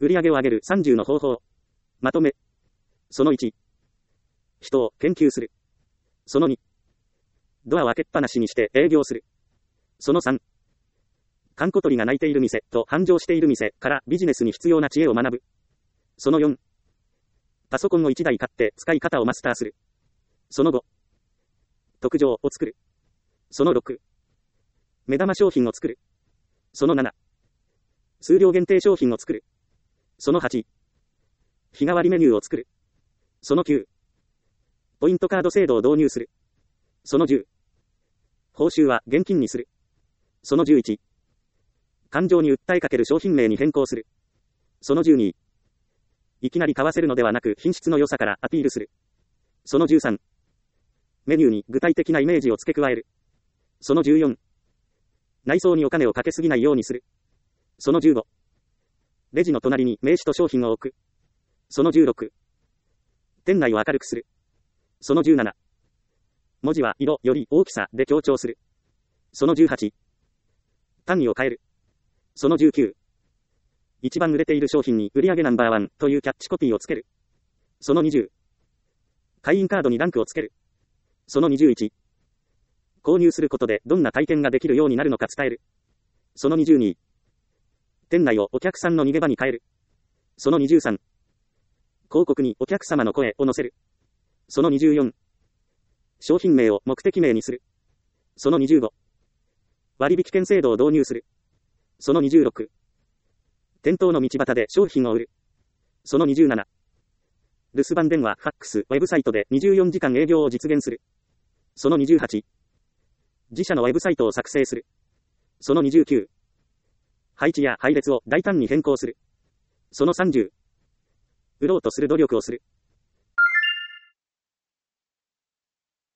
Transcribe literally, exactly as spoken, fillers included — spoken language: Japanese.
売上を上げるさんじゅうの方法。まとめ。そのいち。人を研究する。そのに。ドアを開けっぱなしにして営業する。そのさん。閑古鳥が鳴いている店と繁盛している店からビジネスに必要な知恵を学ぶ。そのよん。パソコンをいちだい買って使い方をマスターする。そのご。特徴を作る。そのろく。目玉商品を作る。そのなな。数量限定商品を作る。そのはち。日替わりメニューを作る。そのきゅう。ポイントカード制度を導入する。そのじゅう。報酬は現金にする。そのじゅういち。感情に訴えかける商品名に変更する。そのじゅうに。いきなり買わせるのではなく品質の良さからアピールする。そのじゅうさん。メニューに具体的なイメージを付け加える。そのじゅうよん。内装にお金をかけすぎないようにする。そのじゅうご。レジの隣に名刺と商品を置く。そのじゅうろく。店内を明るくする。そのじゅうなな。文字は色より大きさで強調する。そのじゅうはち。単位を変える。そのじゅうきゅう。一番売れている商品に売上ナンバーワンというキャッチコピーをつける。そのにじゅう。会員カードにランクをつける。そのにじゅういち。購入することでどんな体験ができるようになるのか伝える。そのにじゅうに。店内をお客さんの逃げ場に変える。そのにじゅうさん。広告にお客様の声を載せる。そのにじゅうよん。商品名を目的名にする。そのにじゅうご。割引券制度を導入する。そのにじゅうろく。店頭の道端で商品を売る。そのにじゅうなな。留守番電話、ファックス、ウェブサイトでにじゅうよじかん営業を実現する。そのにじゅうはち。自社のウェブサイトを作成する。そのにじゅうきゅう。配置や配列を大胆に変更する。そのさんじゅう。売ろうとする努力をする。